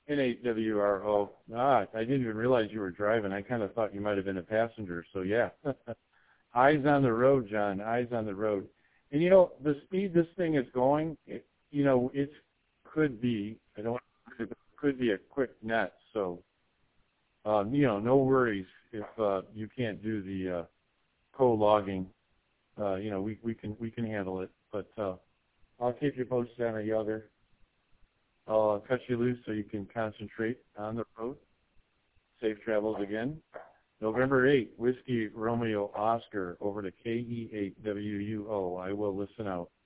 N8WRO. I didn't even realize you were driving. I kind of thought you might have been a passenger. So yeah, eyes on the road, John. Eyes on the road. And the speed this thing is going, it could be. I don't. It could be a quick net. So no worries if you can't do the co-logging. We can handle it. But I'll keep you posted on the other. I'll cut you loose so you can concentrate on the road. Safe travels again. November 8th, Whiskey Romeo Oscar over to KE8WUO. I will listen out.